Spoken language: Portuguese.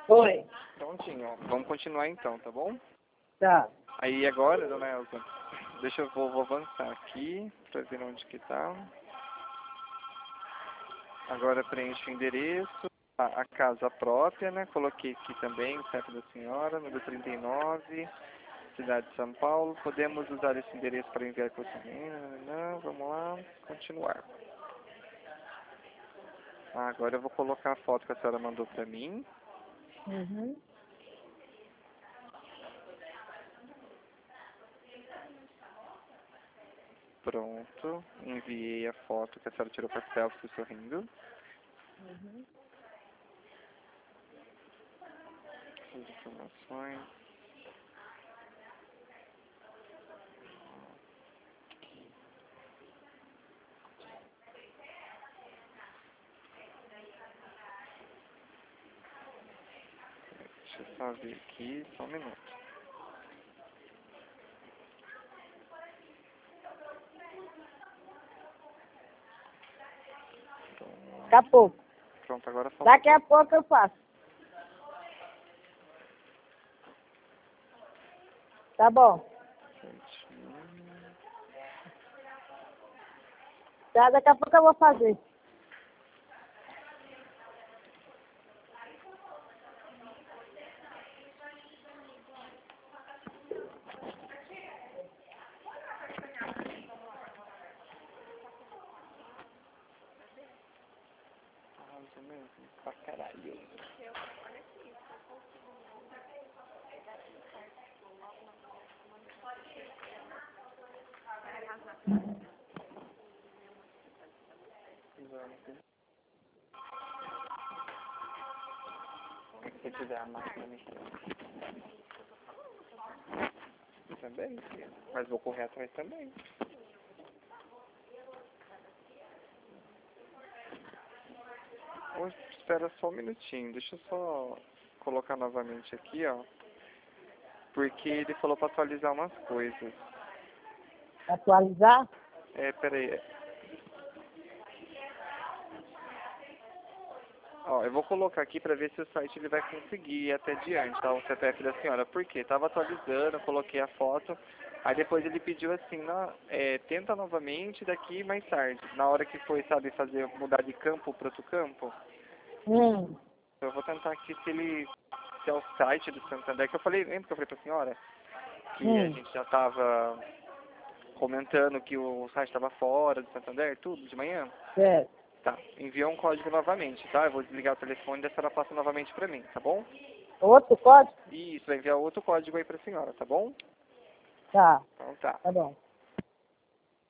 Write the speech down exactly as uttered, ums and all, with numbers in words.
Oi. Prontinho, ó. Vamos continuar então, tá bom? Tá. Aí agora, dona Elza, deixa eu vou, vou avançar aqui pra ver onde que tá. Agora preenche o endereço, a, a casa própria, né? Coloquei aqui também o C E P da senhora, número trinta e nove, cidade de São Paulo. Podemos usar esse endereço para enviar para você? Não, vamos lá, continuar. Ah, agora eu vou colocar a foto que a senhora mandou para mim. Uhum. Pronto, enviei a foto que a senhora tirou para selfie sorrindo. Uhum. As informações. Deixa eu só ver aqui, só um minuto. Daqui a pouco. Pronto, agora só. Daqui a pouco eu faço. Tá bom. Tá, daqui a pouco eu vou fazer. Ah, mesmo, pra caralho. Se tiver a máquina mexendo. Também, filha. Mas vou correr atrás também. Hoje, espera só um minutinho. Deixa eu só colocar novamente aqui, ó. Porque ele falou pra atualizar umas coisas. Atualizar? É, peraí. Ó, eu vou colocar aqui pra ver se o site ele vai conseguir ir até adiante, tá? O C P F da senhora. Por quê? Tava atualizando, eu coloquei a foto. Aí depois ele pediu assim, na, é, tenta novamente daqui mais tarde. Na hora que foi, sabe, fazer, mudar de campo para outro campo. Hum. Eu vou tentar aqui se ele, se é o site do Santander, que eu falei, lembra que eu falei pra senhora? Que a Hum. gente já tava comentando que o site estava fora do Santander, tudo, de manhã? Certo. Tá, enviou um código novamente, tá? Eu vou desligar o telefone e a senhora passa novamente pra mim, tá bom? Outro código? Isso, vai enviar outro código aí pra senhora, tá bom? Tá. Então tá. Tá bom.